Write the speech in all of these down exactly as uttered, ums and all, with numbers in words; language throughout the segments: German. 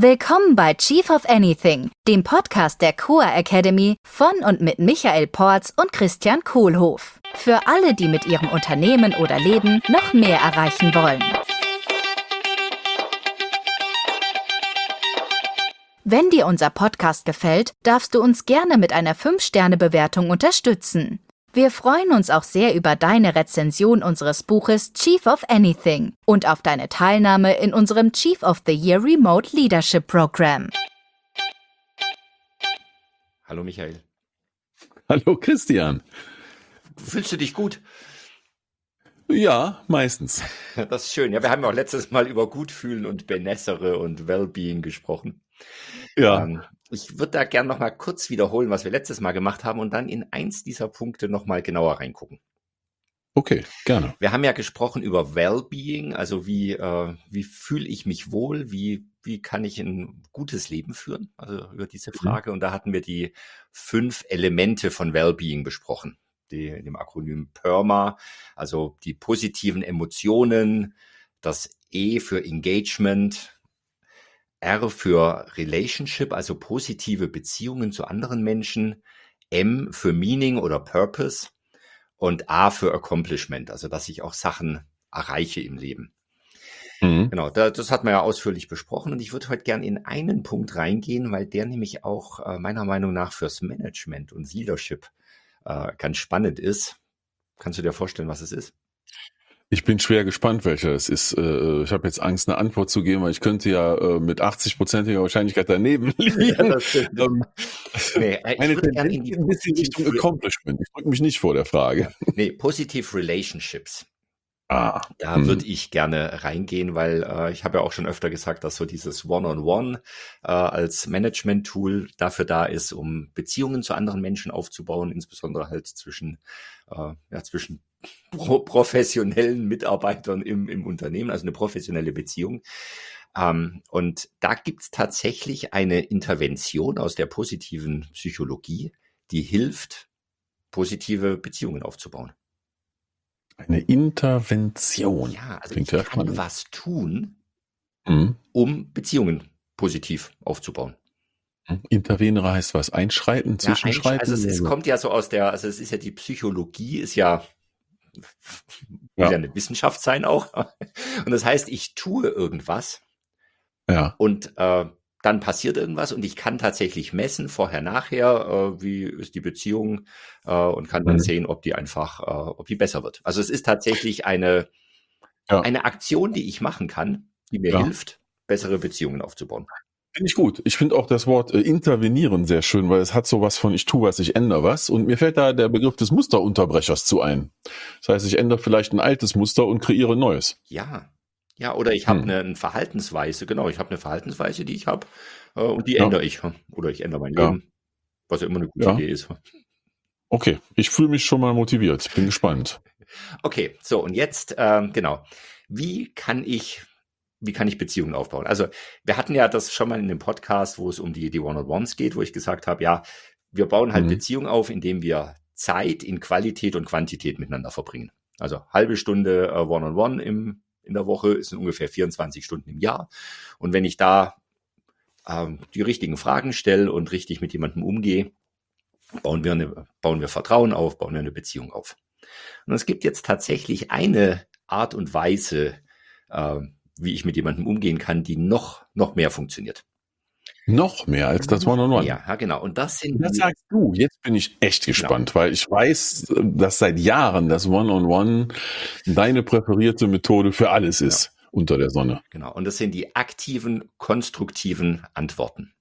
Willkommen bei Chief of Anything, dem Podcast der C O A Academy von und mit Michael Porz und Christian Kohlhoff. Für alle, die mit ihrem Unternehmen oder Leben noch mehr erreichen wollen. Wenn dir unser Podcast gefällt, darfst du uns gerne mit einer fünf Sterne Bewertung unterstützen. Wir freuen uns auch sehr über deine Rezension unseres Buches Chief of Anything und auf deine Teilnahme in unserem Chief of the Year Remote Leadership Program. Hallo Michael. Hallo Christian. Fühlst du dich gut? Ja, meistens. Das ist schön. Ja, wir haben ja auch letztes Mal über Gutfühlen und Benessere und Wellbeing gesprochen. Ja. Ähm, ich würde da gerne noch mal kurz wiederholen, was wir letztes Mal gemacht haben und dann in eins dieser Punkte noch mal genauer reingucken. Okay, gerne. Wir haben ja gesprochen über Wellbeing, also wie, äh, wie fühle ich mich wohl, wie, wie kann ich ein gutes Leben führen, also über diese Frage. Mhm. Und da hatten wir die fünf Elemente von Wellbeing besprochen, die in dem Akronym PERMA, also die positiven Emotionen, das E für Engagement, R für Relationship, also positive Beziehungen zu anderen Menschen, M für Meaning oder Purpose und A für Accomplishment, also dass ich auch Sachen erreiche im Leben. Mhm. Genau, das hat man ja ausführlich besprochen und ich würde heute gerne in einen Punkt reingehen, weil der nämlich auch äh, meiner Meinung nach fürs Management und Leadership äh, ganz spannend ist. Kannst du dir vorstellen, was es ist? Ich bin schwer gespannt, welcher es ist. Ich habe jetzt Angst, eine Antwort zu geben, weil ich könnte ja mit achtzig-prozentiger Wahrscheinlichkeit daneben liegen. Ja, das stimmt. ähm, nee, ich eine Tendenz in die ein bisschen Richtung Accomplishment. Ich drücke mich nicht vor der Frage. Nee, Positive Relationships. Ah, da hm. würde ich gerne reingehen, weil äh, ich habe ja auch schon öfter gesagt, dass so dieses One-on-One äh, als Management-Tool dafür da ist, um Beziehungen zu anderen Menschen aufzubauen, insbesondere halt zwischen, äh, ja, zwischen pro- professionellen Mitarbeitern im, im Unternehmen, also eine professionelle Beziehung. Ähm, und da gibt's tatsächlich eine Intervention aus der positiven Psychologie, die hilft, positive Beziehungen aufzubauen. Eine Intervention. Ja, also Klingt ich ja kann spannend. was tun, Mhm. um Beziehungen positiv aufzubauen. Intervenere heißt was? Einschreiten, Ja, zwischenschreiten? einsch- also es, es oder? kommt ja so aus der, also es ist ja die Psychologie, ist ja, will Ja. ja eine Wissenschaft sein auch. Und das heißt, ich tue irgendwas Ja. und äh, dann passiert irgendwas und ich kann tatsächlich messen, vorher, nachher, äh, wie ist die Beziehung äh, und kann dann Mhm. sehen, ob die einfach, äh, ob die besser wird. Also es ist tatsächlich eine, Ja. eine Aktion, die ich machen kann, die mir Ja. hilft, bessere Beziehungen aufzubauen. Finde ich gut. Ich finde auch das Wort äh, intervenieren sehr schön, weil es hat sowas von ich tue was, ich ändere was. Und mir fällt da der Begriff des Musterunterbrechers zu ein. Das heißt, ich ändere vielleicht ein altes Muster und kreiere ein neues. Ja, ja, oder ich habe Hm. eine, eine Verhaltensweise, genau, ich habe eine Verhaltensweise, die ich habe äh, und die Ja. ändere ich. hm. Oder ich ändere mein Ja. Leben, was ja immer eine gute Ja. Idee ist. Okay, ich fühle mich schon mal motiviert. Bin gespannt. Okay, so und jetzt, ähm, genau, wie kann ich, wie kann ich Beziehungen aufbauen? Also wir hatten ja das schon mal in dem Podcast, wo es um die, die One-on-Ones geht, wo ich gesagt habe, ja, wir bauen halt Mhm. Beziehungen auf, indem wir Zeit in Qualität und Quantität miteinander verbringen. Also halbe Stunde äh, One-on-One im, in der Woche ist ungefähr vierundzwanzig Stunden im Jahr. Und wenn ich da ähm, die richtigen Fragen stelle und richtig mit jemandem umgehe, bauen wir, eine, bauen wir Vertrauen auf, bauen wir eine Beziehung auf. Und es gibt jetzt tatsächlich eine Art und Weise, äh, wie ich mit jemandem umgehen kann, die noch, noch mehr funktioniert. Noch mehr als das One-on-One. Ja, ja, genau. Und das sind Das die, sagst du. Jetzt bin ich echt gespannt, weil ich weiß, dass seit Jahren das One-on-One deine präferierte Methode für alles ist unter der Sonne. genau. Und das sind die aktiven, konstruktiven Antworten.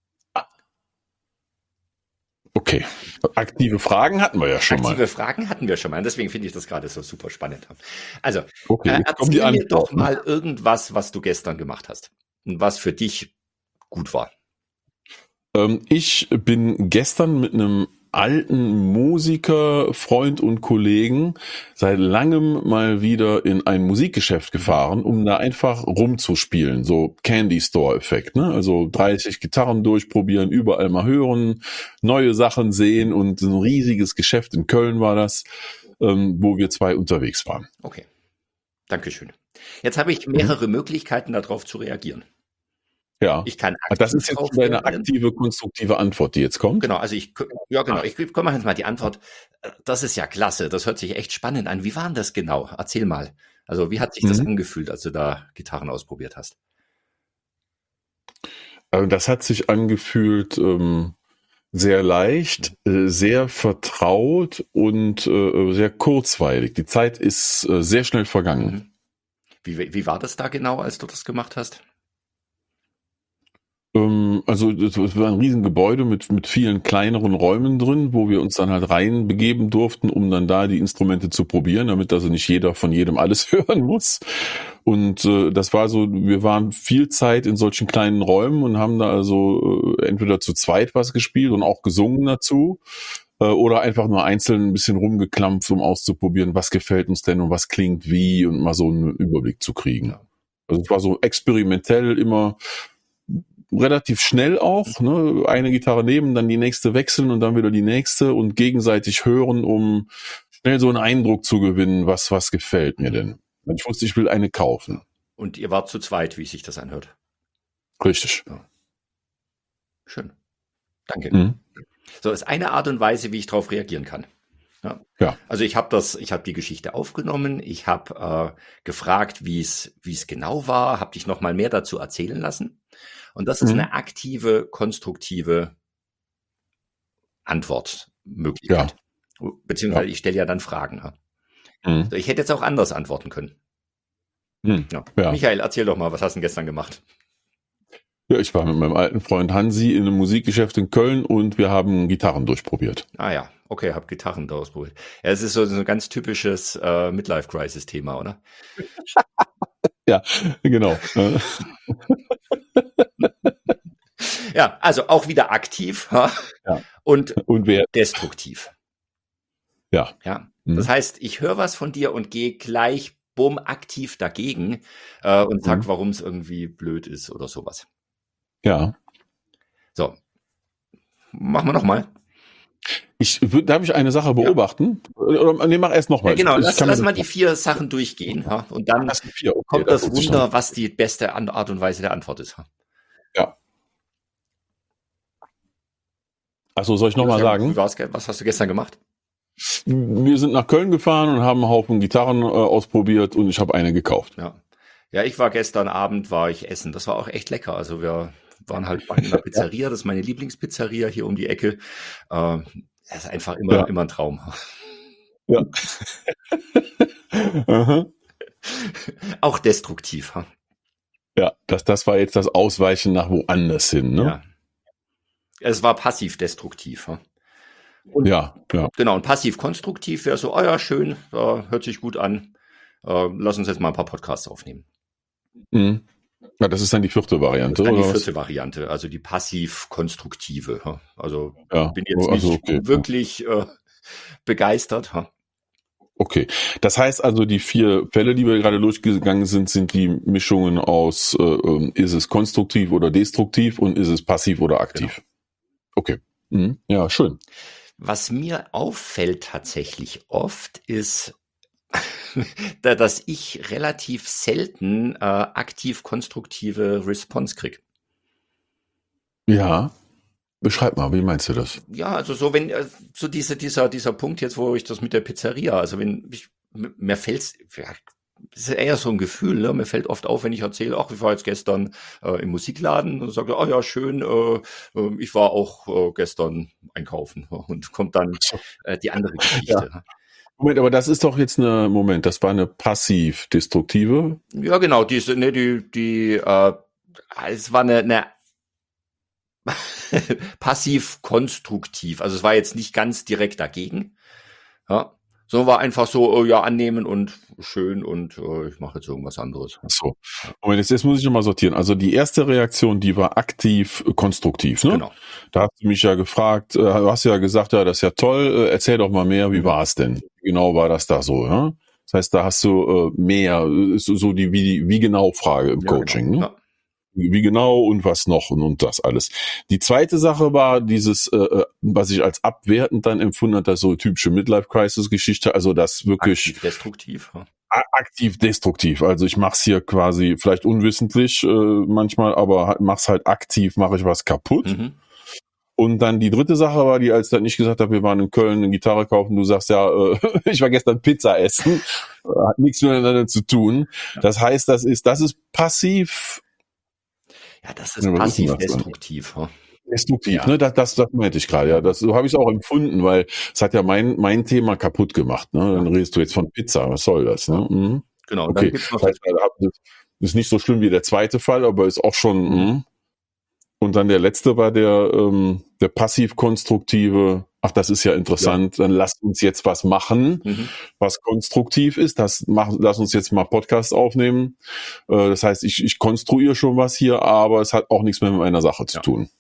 Okay. Aktive Fragen hatten wir ja schon Aktive mal. Fragen hatten wir schon mal. Und deswegen finde ich das gerade so super spannend. Also, Okay, äh, jetzt kommen die erzähl mir doch Antworten. mal irgendwas, was du gestern gemacht hast. Und was für dich gut war. Ähm, ich bin gestern mit einem alten Musiker, Freund und Kollegen seit langem mal wieder in ein Musikgeschäft gefahren, um da einfach rumzuspielen. So Candy Store-Effekt, ne? Also dreißig Gitarren durchprobieren, überall mal hören, neue Sachen sehen und ein riesiges Geschäft in Köln war das, ähm, wo wir zwei unterwegs waren. Okay. Dankeschön. Jetzt habe ich mehrere Möglichkeiten, darauf zu reagieren. Ja. Ich kann Ah, das aktiv ist jetzt drauf schon deine reagieren. aktive, konstruktive Antwort, die jetzt kommt? Genau, also ich, k- ja genau, Ach. ich komm mal jetzt mal die Antwort. Äh, Das ist ja klasse, das hört sich echt spannend an. Wie war denn das genau? Erzähl mal. Also wie hat sich das Mhm. angefühlt, als du da Gitarren ausprobiert hast? Also das hat sich angefühlt ähm, sehr leicht, äh, sehr vertraut und äh, sehr kurzweilig. Die Zeit ist äh, sehr schnell vergangen. Mhm. Wie, wie war das da genau, als du das gemacht hast? Ähm, also das war ein Riesengebäude mit, mit vielen kleineren Räumen drin, wo wir uns dann halt reinbegeben durften, um dann da die Instrumente zu probieren, damit also nicht jeder von jedem alles hören muss. Und äh, das war so, wir waren viel Zeit in solchen kleinen Räumen und haben da also äh, entweder zu zweit was gespielt und auch gesungen dazu äh, oder einfach nur einzeln ein bisschen rumgeklampft, um auszuprobieren, was gefällt uns denn und was klingt wie und mal so einen Überblick zu kriegen. Ja. Also es war so experimentell immer relativ schnell auch, ne? Eine Gitarre nehmen, dann die nächste wechseln und dann wieder die nächste und gegenseitig hören, um schnell so einen Eindruck zu gewinnen, was, was gefällt mir denn. Ich wusste, ich will eine kaufen. Und ihr wart zu zweit, wie sich das anhört. Richtig. Schön. Danke. Mhm. So, ist eine Art und Weise, wie ich darauf reagieren kann. Ja. Ja. Also ich habe das, ich habe die Geschichte aufgenommen, ich habe äh, gefragt, wie es, wie es genau war, habe dich noch mal mehr dazu erzählen lassen. Und das ist Mhm. eine aktive, konstruktive Antwortmöglichkeit. Beziehungsweise Ja. ich stelle ja dann Fragen. Ja. Mhm. So, ich hätte jetzt auch anders antworten können. Mhm. Ja. Ja. Michael, erzähl doch mal, was hast du denn gestern gemacht? Ja, ich war mit meinem alten Freund Hansi in einem Musikgeschäft in Köln und wir haben Gitarren durchprobiert. Ah ja, okay, hab Gitarren da ausprobiert. Ja, es ist so, so ein ganz typisches äh, Midlife-Crisis-Thema, oder? Ja, genau. Ja, also auch wieder aktiv ha? Ja. und Und wer? destruktiv. Ja. Ja, Mhm. das heißt, ich höre was von dir und gehe gleich bumm aktiv dagegen äh, und sag, Mhm. warum es irgendwie blöd ist oder sowas. Ja. So, machen wir nochmal. Ich wür- darf ich eine Sache beobachten? Oder nee, mach erst nochmal. Ja, genau, Ich lass, kann mir lass das mal die machen. vier Sachen durchgehen ha? Und dann Das sind vier. Okay, kommt das hört sich Wunder, an. was die beste An- Art und Weise der Antwort ist. Ha? Ja. Achso, soll ich nochmal Wie sagen? war's, ge- was hast du gestern gemacht? Wir sind nach Köln gefahren und haben einen Haufen Gitarren äh, ausprobiert und ich habe eine gekauft. Ja. Ja, ich war gestern Abend, war ich essen. Das war auch echt lecker. Also wir waren halt bei einer Pizzeria. Das ist meine Lieblingspizzeria hier um die Ecke. Äh, das ist einfach immer, Ja. immer ein Traum. Ja. Aha. Auch destruktiv. ha? Ja, das, das war jetzt das Ausweichen nach woanders hin, ne? Ja. Es war passiv-destruktiv. ha? Und Ja, ja. genau, und passiv-konstruktiv wäre so, oh ja, schön, äh, hört sich gut an. Äh, lass uns jetzt mal ein paar Podcasts aufnehmen. Mhm. Ja, das ist dann die vierte Variante, Dann die oder was? vierte Variante, also die passiv-konstruktive. ha? Also Ja, bin jetzt also nicht okay. wirklich äh, begeistert. ha? Okay. Das heißt also, die vier Fälle, die wir gerade durchgegangen sind, sind die Mischungen aus, äh, ähm, ist es konstruktiv oder destruktiv und ist es passiv oder aktiv? Okay. Mhm. Ja, schön. Was mir auffällt tatsächlich oft ist, da- dass ich relativ selten äh, aktiv konstruktive Response kriege. Ja. Beschreib mal, wie meinst du das? Ja, also so wenn äh, so diese, dieser dieser Punkt jetzt, wo ich das mit der Pizzeria, also wenn ich m- mir fällt's, ja, das ist eher so ein Gefühl, ne? Mir fällt oft auf, wenn ich erzähle, ach, ich war jetzt gestern äh, im Musikladen und sage, ah ja, schön, äh, äh, ich war auch äh, gestern einkaufen und kommt dann äh, die andere Geschichte. Ja. Moment, aber das ist doch jetzt eine, Moment, das war eine passiv-destruktive. Ja, genau, diese, ne, die, die, äh, es war eine, eine passiv-konstruktiv. Also es war jetzt nicht ganz direkt dagegen. Ja. So war einfach so, oh, ja, annehmen und schön und äh, ich mache jetzt irgendwas anderes. So. Moment, jetzt, jetzt muss ich nochmal sortieren. Also die erste Reaktion, die war aktiv äh, konstruktiv, ne? Genau. Da hast du mich ja gefragt, äh, du hast ja gesagt, ja, das ist ja toll, äh, erzähl doch mal mehr, wie war es denn? Wie genau war das da so, ja? Das heißt, da hast du äh, mehr, äh, so, so die wie, wie genau Frage im Ja, Coaching, genau. ne? Ja. Wie genau und was noch und, und das alles. Die zweite Sache war dieses, äh, was ich als abwertend dann empfunden habe, das so typische Midlife-Crisis-Geschichte, also das wirklich Aktiv, destruktiv. Ja. aktiv destruktiv. Also ich mache es hier quasi vielleicht unwissentlich äh, manchmal, aber mach's halt aktiv, mache ich was kaputt. Mhm. Und dann die dritte Sache war die, als dann ich gesagt habe, wir waren in Köln eine Gitarre kaufen, du sagst ja, äh, ich war gestern Pizza essen, hat nichts miteinander zu tun. Ja. Das heißt, das ist, das ist passiv. Ja, das ist Ja, was ist denn passiv das dann? destruktiv. Hm? Destruktiv, Ja. ne? Das, das, das meinte ich gerade, ja. Das, so habe ich es auch empfunden, weil es hat ja mein, mein Thema kaputt gemacht, ne? Dann redest du jetzt von Pizza, was soll das, ne? Mhm. Genau, und Okay. dann gibt's noch Das heißt, das ist nicht so schlimm wie der zweite Fall, aber ist auch schon, Mhm. mh. Und dann der letzte war der, ähm, der passiv-konstruktive, ach, das ist ja interessant, dann lasst uns jetzt was machen, Mhm. was konstruktiv ist, das mach, lass uns jetzt mal Podcast aufnehmen. Äh, das heißt, ich, ich konstruiere schon was hier, aber es hat auch nichts mehr mit meiner Sache zu Ja. tun.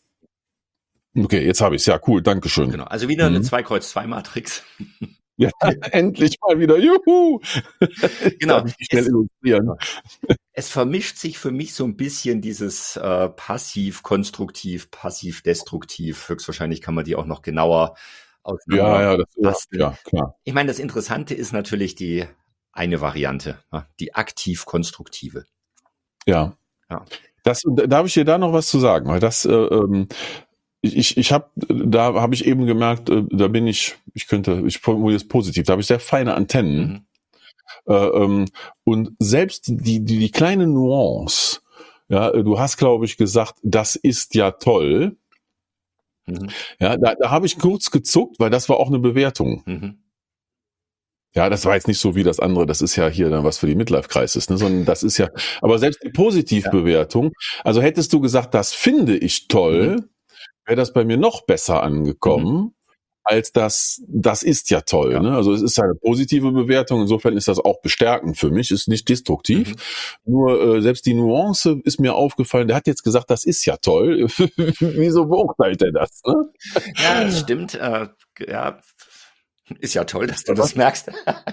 Okay, jetzt habe ich es. Ja, cool, dankeschön. Genau, also wieder eine Mhm. zwei Kreuz zwei Matrix. Ja, endlich mal wieder, juhu! Genau. Darf ich die schnell Es, illustrieren? es vermischt sich für mich so ein bisschen dieses äh, passiv-konstruktiv, passiv-destruktiv. Höchstwahrscheinlich kann man die auch noch genauer auseinander Ja, ja, das, ja, basteln. ja, klar. Ich meine, das Interessante ist natürlich die eine Variante, ja, die aktiv-konstruktive. Ja. Ja. Das, darf ich dir da noch was zu sagen? Weil das, äh, ähm, ich, ich habe, da habe ich eben gemerkt, äh, da bin ich, ich könnte, ich formuliere es positiv, da habe ich sehr feine Antennen. Mhm. Äh, ähm, und selbst die, die, die kleine Nuance, ja, du hast, glaube ich, gesagt, das ist ja toll. Mhm. Ja, da, da habe ich kurz gezuckt, weil das war auch eine Bewertung. Mhm. Ja, das war jetzt nicht so wie das andere, das ist ja hier dann was für die Midlife-Crisis, ne, sondern das ist ja, aber selbst die Positivbewertung, also hättest du gesagt, das finde ich toll, Mhm. wäre das bei mir noch besser angekommen, Mhm. als das, das ist ja toll, Ja. ne? Also es ist ja eine positive Bewertung, insofern ist das auch bestärkend für mich, ist nicht destruktiv, Mhm. nur äh, selbst die Nuance ist mir aufgefallen, der hat jetzt gesagt, das ist ja toll, wieso beurteilt er das, ne? Ja, das stimmt. Äh, ja, ist ja toll, dass du das merkst.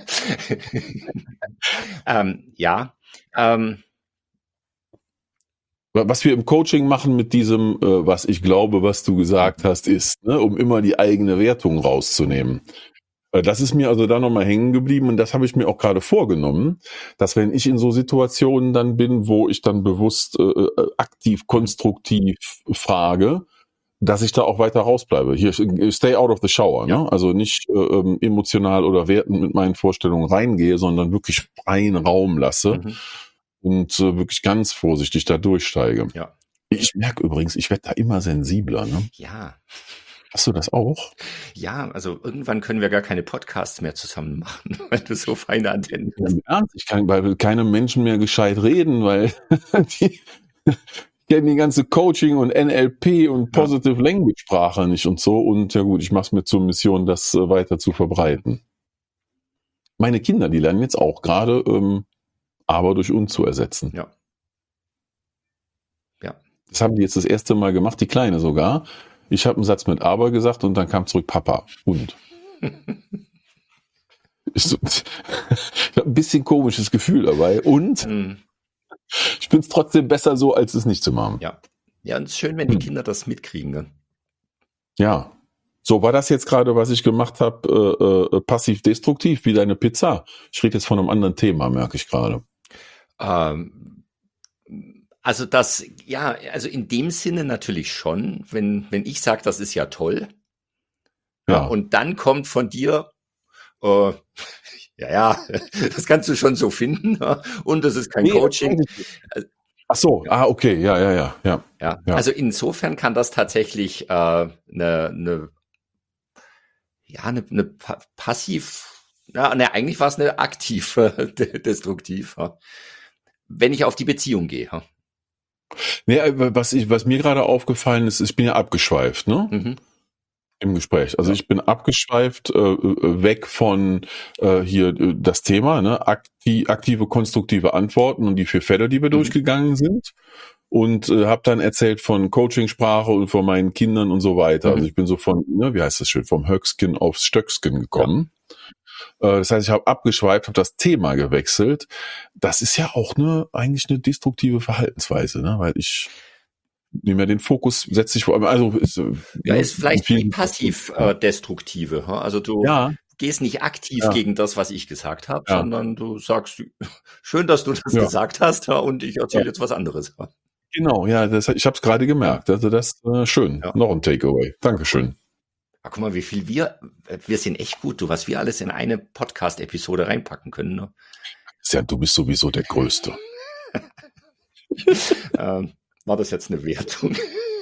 ähm, ja. Ähm, Was wir im Coaching machen mit diesem, äh, was ich glaube, was du gesagt hast, ist, ne, um immer die eigene Wertung rauszunehmen. Äh, das ist mir also da nochmal hängen geblieben und das habe ich mir auch gerade vorgenommen, dass wenn ich in so Situationen dann bin, wo ich dann bewusst äh, äh, aktiv, konstruktiv frage, dass ich da auch weiter rausbleibe. Hier, stay out of the shower, Ja. ne? Also nicht äh, ähm, emotional oder wertend mit meinen Vorstellungen reingehe, sondern wirklich freien Raum lasse. mhm. Und äh, wirklich ganz vorsichtig da durchsteige. Ja. Ich merke übrigens, ich werde da immer sensibler. Ne? Ja. Hast du das auch? Ja, also irgendwann können wir gar keine Podcasts mehr zusammen machen, weil du so feine Antennen Ja, hast. im Ernst, ich kann bei keinem Menschen mehr gescheit reden, weil die kennen die ganze Coaching und N L P und Positive Language Sprache nicht und so. Und ja gut, ich mache es mir zur Mission, das äh, weiter zu verbreiten. Meine Kinder, die lernen jetzt auch gerade ähm, aber durch und zu ersetzen. Ja. Ja. Das haben die jetzt das erste Mal gemacht, die Kleine sogar. Ich habe einen Satz mit aber gesagt und dann kam zurück Papa und. Ich, so, ich habe ein bisschen komisches Gefühl dabei und Mhm. ich finde es trotzdem besser so, als es nicht zu machen. Ja. Ja, und es ist schön, wenn die Kinder das mitkriegen. Ne? Ja. So, war das jetzt gerade, was ich gemacht habe, äh, äh, passiv-destruktiv, wie deine Pizza? Ich rede jetzt von einem anderen Thema, merke ich gerade. Ähm, also das, ja, also in dem Sinne natürlich schon, wenn, wenn ich sage, das ist ja toll. Ja. Ja. Und dann kommt von dir, äh, ja, ja, das kannst du schon so finden. Ja, und das ist kein Nee, das Coaching. weiß ich nicht. Ach so, ah, okay, ja, ja, ja, ja. Ja, Ja. also insofern kann das tatsächlich eine äh, ne, ne, ja, eine ne pa passiv, ja, ne, eigentlich war es eine aktiv äh, destruktiv, ja. Wenn ich auf die Beziehung gehe. Ja. Nee, was, ich, was mir gerade aufgefallen ist, ich bin ja abgeschweift, ne? Mhm. Im Gespräch. Also Ja. ich bin abgeschweift, äh, weg von äh, hier äh, das Thema, ne? Akti aktive, konstruktive Antworten und die vier Fälle, die wir Mhm. durchgegangen sind. Und äh, habe dann erzählt von Coachingsprache und von meinen Kindern und so weiter. Mhm. Also ich bin so von, ne, wie heißt das schön, vom Höcksken aufs Stöcksken gekommen. Ja. Äh, das heißt, ich habe abgeschweift, habe das Thema gewechselt. Das ist ja auch eine eigentlich eine destruktive Verhaltensweise, ne? Weil ich nehme ja den Fokus, setze ich vor allem, also ist, Ja, ne, ist vielleicht in die vielen- passiv äh, destruktive. Ja? Also du, Ja, gehst nicht aktiv Ja. gegen das, was ich gesagt habe, Ja. sondern du sagst, schön, dass du das Ja. gesagt hast, ja, und ich erzähle Ja. jetzt was anderes. Genau, ja, das, ich habe es gerade gemerkt. Also das äh, schön. Ja. Noch ein Takeaway. Dankeschön. Ja, guck mal, wie viel wir, wir sind echt gut, du, was wir alles in eine Podcast-Episode reinpacken können. Ne? Ja, du bist sowieso der Größte. ähm, war das jetzt eine Wertung?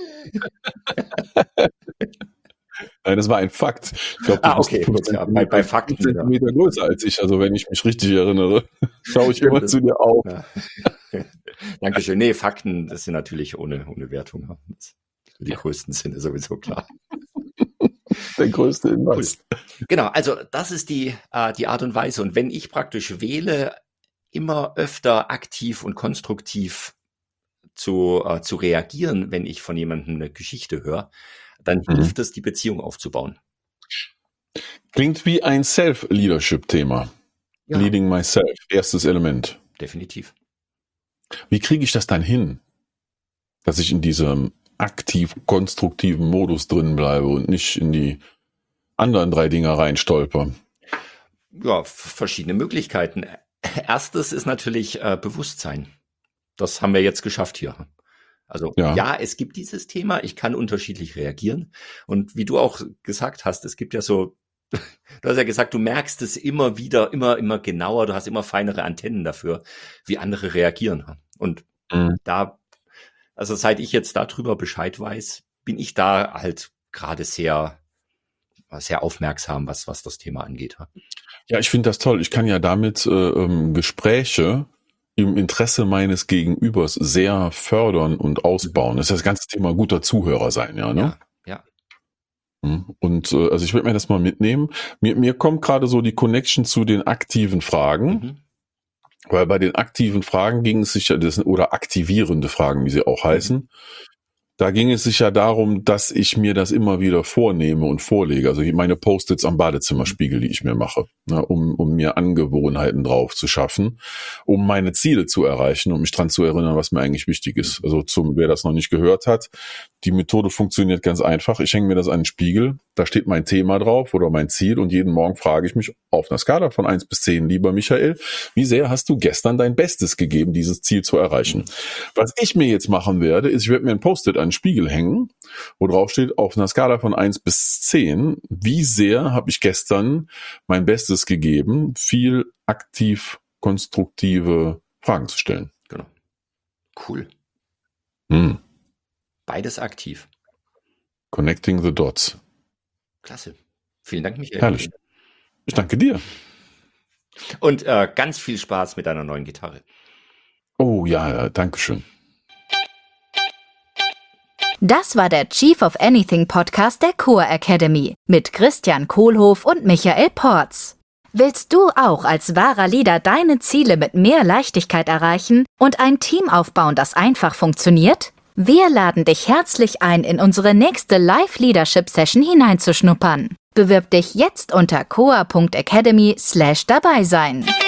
Nein, das war ein Fakt. Ich glaube, du Ah, bist okay, fünf ja, bei, bei Fakten. Ja. Zentimeter größer als ich. Also wenn ich mich richtig erinnere, schaue ich immer Stimmt. zu dir auf. Ja. Dankeschön. Nee, Fakten, das sind natürlich ohne, ohne Wertung. Ja. Die größten sind sowieso klar. Der größte in Cool. was. Genau, also das ist die, äh, die Art und Weise. Und wenn ich praktisch wähle, immer öfter aktiv und konstruktiv zu, äh, zu reagieren, wenn ich von jemandem eine Geschichte höre, dann Mhm. hilft es, die Beziehung aufzubauen. Klingt wie ein Self-Leadership-Thema. Ja, Leading myself, erstes Element. definitiv. Wie kriege ich das dann hin, dass ich in diesem aktiv konstruktiven Modus drin bleibe und nicht in die anderen drei Dinger reinstolper? Ja, f- verschiedene Möglichkeiten. Erstes ist natürlich äh, Bewusstsein. Das haben wir jetzt geschafft hier. Also Ja. ja, es gibt dieses Thema, ich kann unterschiedlich reagieren. Und wie du auch gesagt hast, es gibt ja so, du hast ja gesagt, du merkst es immer wieder, immer, immer genauer, du hast immer feinere Antennen dafür, wie andere reagieren. Und Mhm. da, also seit ich jetzt darüber Bescheid weiß, bin ich da halt gerade sehr, sehr aufmerksam, was, was das Thema angeht. Ja, ich finde das toll. Ich kann ja damit äh, ähm, Gespräche im Interesse meines Gegenübers sehr fördern und ausbauen. Das ist das ganze Thema guter Zuhörer sein, ja, ne? Ja, ja. Mhm. Und äh, also ich werde mir das mal mitnehmen. Mir, mir kommt gerade so die Connection zu den aktiven Fragen, Mhm. weil bei den aktiven Fragen ging es sich ja, das sind, oder aktivierende Fragen, wie sie auch heißen, da ging es sich ja darum, dass ich mir das immer wieder vornehme und vorlege. Also meine Post-its am Badezimmerspiegel, die ich mir mache, ne, um, um mir Angewohnheiten drauf zu schaffen, um meine Ziele zu erreichen, um mich dran zu erinnern, was mir eigentlich wichtig ist. Also zum, wer das noch nicht gehört hat, die Methode funktioniert ganz einfach. Ich hänge mir das an den Spiegel, da steht mein Thema drauf oder mein Ziel und jeden Morgen frage ich mich auf einer Skala von eins bis zehn, lieber Michael, wie sehr hast du gestern dein Bestes gegeben, dieses Ziel zu erreichen? Was ich mir jetzt machen werde, ist, ich werde mir ein Post-it an den Spiegel hängen, wo drauf steht, auf einer Skala von eins bis zehn, wie sehr habe ich gestern mein Bestes gegeben, viel aktiv konstruktive Fragen zu stellen. Genau. Cool. Hm. Beides aktiv. Connecting the dots. Klasse. Vielen Dank, Michael. Herrlich. Ich danke dir. Und äh, ganz viel Spaß mit deiner neuen Gitarre. Oh ja, ja, danke schön. Das war der Chief of Anything Podcast der Core Academy mit Christian Kohlhoff und Michael Porz. Willst du auch als wahrer Leader deine Ziele mit mehr Leichtigkeit erreichen und ein Team aufbauen, das einfach funktioniert? Wir laden dich herzlich ein, in unsere nächste Live-Leadership-Session hineinzuschnuppern. Bewirb dich jetzt unter coa punkt academy slash dabei sein.